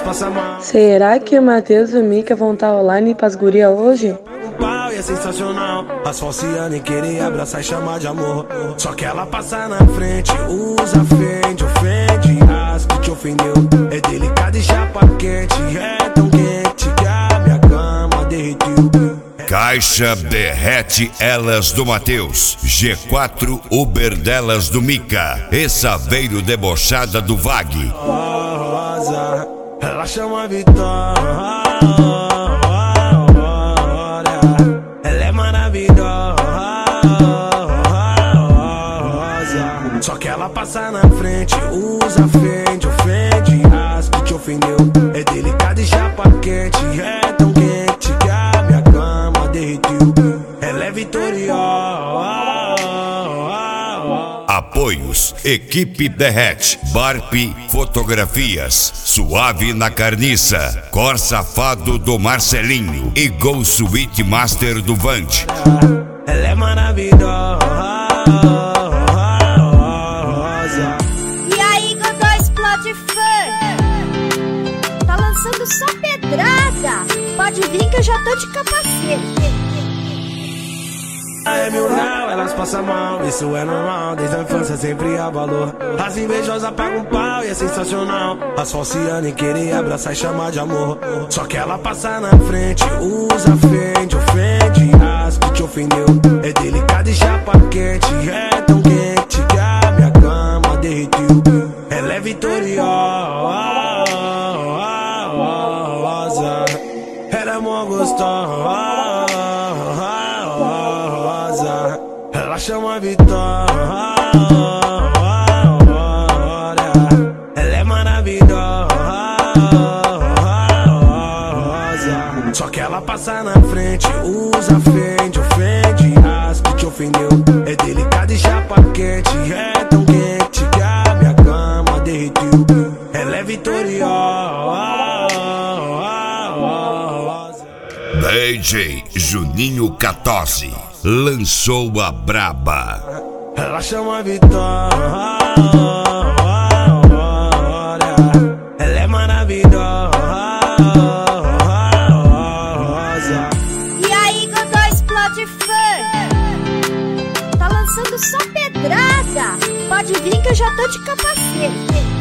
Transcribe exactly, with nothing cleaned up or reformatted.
passam mal. Será que o Matheus e o Mika vão estar online pras guria hoje? Pau e é sensacional. As falciane querem abraçar e chamar de amor. Só que ela passa na frente, usa, fende, ofende. As que te ofendeu é delicado e chapa quente. É tão quente que a minha cama derretiu. Caixa derrete elas do Matheus, G quatro Uber delas do Mika, e Saveiro debochada do Vag. Rosa, ela chama Vitória. Ela é maravilhosa. Só que ela passa na frente, usa, fende, ofende. As que te ofendeu é delicado e chapa quente. É tão quente que a minha cama derretiu. Ela é vitoriosa. Apoios, Equipe Derrete, Barp Fotografias, Suave na Carniça, Cor Safado do Marcelinho e Gol Suite Master do Vant. Ela é maravilhosa. E aí, Godó Explode Fã? Tá lançando só pedrada. Pode vir que eu já tô de capacete. É mil real, elas passam mal, isso é normal, desde a infância sempre há valor. As invejosas pagam pau e é sensacional. As falciane querem abraçar e chamar de amor. Só que ela passa na frente, usa, fende, ofende. As que te ofendeu é delicado e chapa quente. É tão quente que a minha cama derretiu. Ela é vitoriosa. Ela é mó gostosa. Ela chama Vitória. Ela é maravilhosa. Só que ela passa na frente, usa, fende, ofende. As que te ofendeu é delicado e chapa quente. É tão quente que a minha cama derretiu. Ela é vitoriosa. D J Juninho Catozzi lançou a braba. Ela chama Vitória. Ela é maravilhosa. E aí, Godó Explode Fã? Tá lançando só pedrada. Pode vir que eu já tô de capacete.